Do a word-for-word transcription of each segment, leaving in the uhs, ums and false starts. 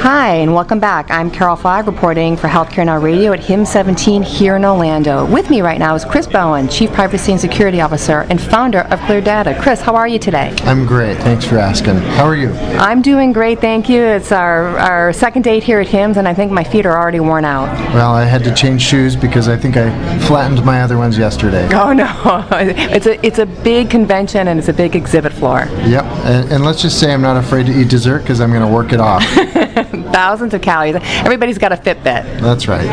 Hi, and welcome back. I'm Carol Flagg reporting for Healthcare Now Radio at HIMSS seventeen here in Orlando. With me right now is Chris Bowen, Chief Privacy and Security Officer and founder of ClearData. Chris, how are you today? I'm great. Thanks for asking. How are you? I'm doing great, thank you. It's our, our second date here at HIMSS, and I think my feet are already worn out. Well, I had to change shoes because I think I flattened my other ones yesterday. Oh, no. It's a, it's a big convention, and it's a big exhibit floor. Yep. And, and let's just say I'm not afraid to eat dessert because I'm going to work it off. Thousands of calories. Everybody's got a Fitbit. That's right.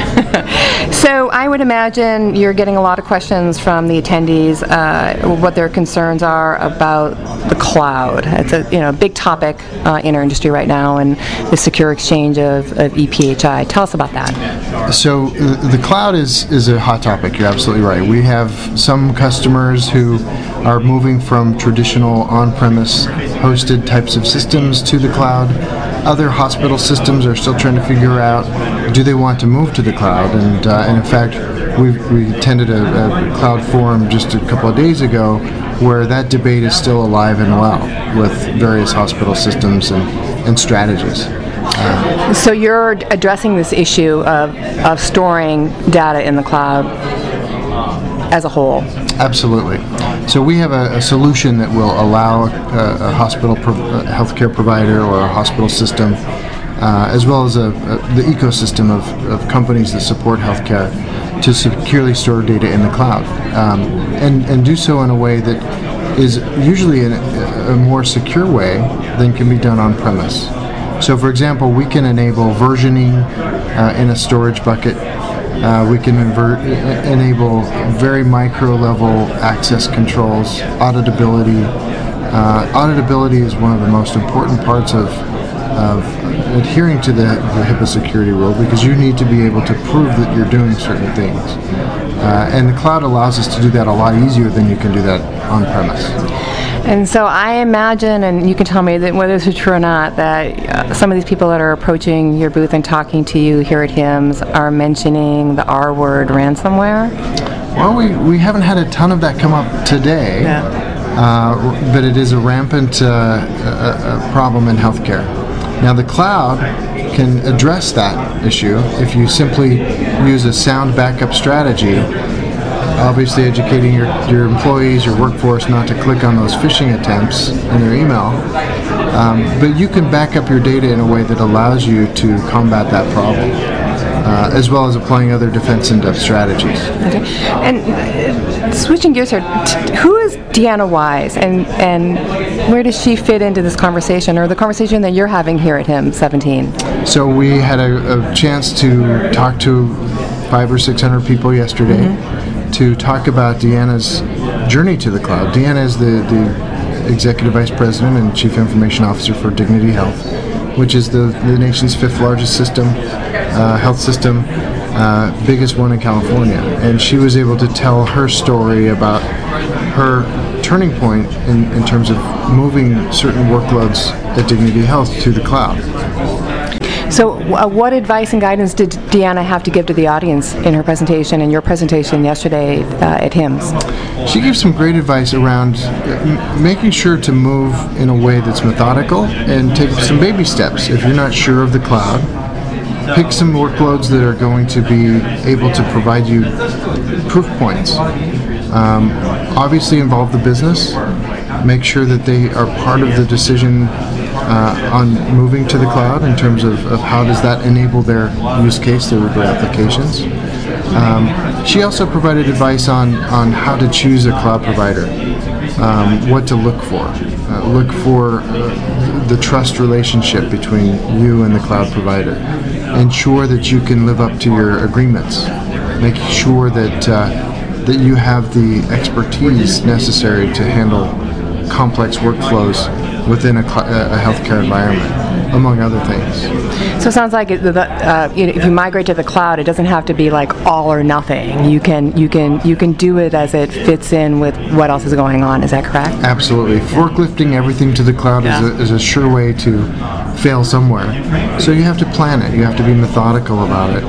So I would imagine you're getting a lot of questions from the attendees, uh, what their concerns are about the cloud. It's a you know big topic uh, in our industry right now, and the secure exchange of, of E P H I. Tell us about that. So uh, the cloud is, is a hot topic. You're absolutely right. We have some customers who are moving from traditional on-premise hosted types of systems to the cloud. Other hospital systems are still trying to figure out, do they want to move to the cloud? And, uh, and in fact, we we attended a, a cloud forum just a couple of days ago where that debate is still alive and well with various hospital systems and, and strategies. Um, so you're addressing this issue of, of storing data in the cloud as a whole. Absolutely. So we have a, a solution that will allow a, a hospital, pro- a healthcare provider or a hospital system, uh, as well as a, a, the ecosystem of, of companies that support healthcare, to securely store data in the cloud, um, and, and do so in a way that is usually in a, a more secure way than can be done on premise. So for example, we can enable versioning uh, in a storage bucket. Uh, we can invert, enable very micro-level access controls, auditability. Uh, auditability is one of the most important parts of, of adhering to the, the HIPAA security rule, because you need to be able to prove that you're doing certain things. Uh, and the cloud allows us to do that a lot easier than you can do that on-premise. And so I imagine, and you can tell me that whether this is true or not, that uh, some of these people that are approaching your booth and talking to you here at HIMSS are mentioning the R word, ransomware? Well, we, we haven't had a ton of that come up today, yeah. uh, but it is a rampant uh, a, a problem in healthcare. Now, the cloud can address that issue if you simply use a sound backup strategy, obviously educating your, your employees, your workforce, not to click on those phishing attempts in their email. Um, but you can back up your data in a way that allows you to combat that problem, uh, as well as applying other defense in-depth strategies. Okay. And uh, switching gears here, t- who is Deanna Wise, and, and where does she fit into this conversation, or the conversation that you're having here at HIMSS seventeen? So we had a, a chance to talk to five or six hundred people yesterday. Mm-hmm. To talk about Deanna's journey to the cloud. Deanna is the, the Executive Vice President and Chief Information Officer for Dignity Health, which is the, the nation's fifth largest system, uh, health system, uh, biggest one in California. And she was able to tell her story about her turning point in, in terms of moving certain workloads at Dignity Health to the cloud. So uh, what advice and guidance did Deanna have to give to the audience in her presentation and your presentation yesterday uh, at HIMSS? She gave some great advice around m- making sure to move in a way that's methodical and take some baby steps. If you're not sure of the cloud, pick some workloads that are going to be able to provide you proof points. Um, obviously involve the business. Make sure that they are part of the decision uh, on moving to the cloud in terms of, of how does that enable their use case, their, their applications. Um, she also provided advice on, on how to choose a cloud provider, um, what to look for. Uh, look for uh, the trust relationship between you and the cloud provider. Ensure that you can live up to your agreements. Make sure that, uh, that you have the expertise necessary to handle complex workflows within a, cl- a healthcare environment, among other things. So it sounds like it, the, uh, you know, if you migrate to the cloud, it doesn't have to be like all or nothing. You can you can you can do it as it fits in with what else is going on. Is that correct? Absolutely. Forklifting everything to the cloud yeah. is, a, is a sure way to fail somewhere. So you have to plan it. You have to be methodical about it.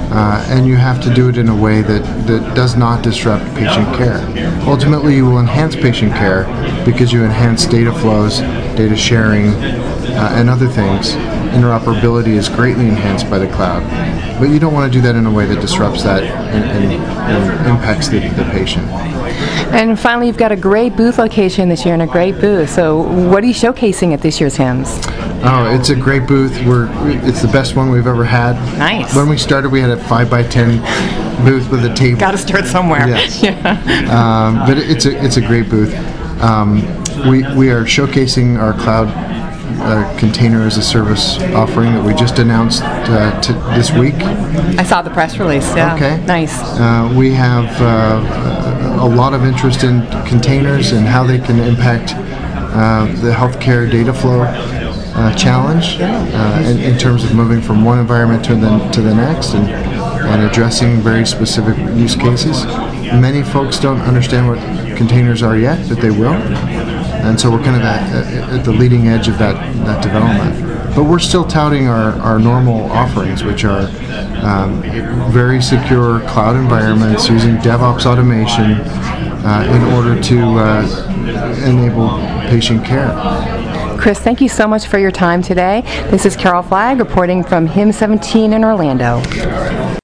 Uh, and you have to do it in a way that, that does not disrupt patient care. Ultimately, you will enhance patient care because you enhance data flows, data sharing, uh, and other things. Interoperability is greatly enhanced by the cloud. But you don't want to do that in a way that disrupts that and, and, and impacts the, the patient. And finally, you've got a great booth location this year and a great booth. So what are you showcasing at this year's HIMSS? Oh, it's a great booth. We're it's the best one we've ever had. Nice. When we started, we had a five by ten booth with a table. Got to start somewhere. Yes. Yeah. Um, but it's a it's a great booth. Um, we we are showcasing our cloud uh, container as a service offering that we just announced uh, to this week. I saw the press release. Yeah. Okay. Nice. Uh, we have uh, a lot of interest in containers and how they can impact uh, the healthcare data flow uh, challenge uh, in, in terms of moving from one environment to the to the next and and addressing very specific use cases. Many folks don't understand what containers are yet, but they will. And so we're kind of at, at the leading edge of that, that development. But we're still touting our, our normal offerings, which are um, very secure cloud environments using DevOps automation uh, in order to uh, enable patient care. Chris, thank you so much for your time today. This is Carol Flagg reporting from HIMSS seventeen in Orlando.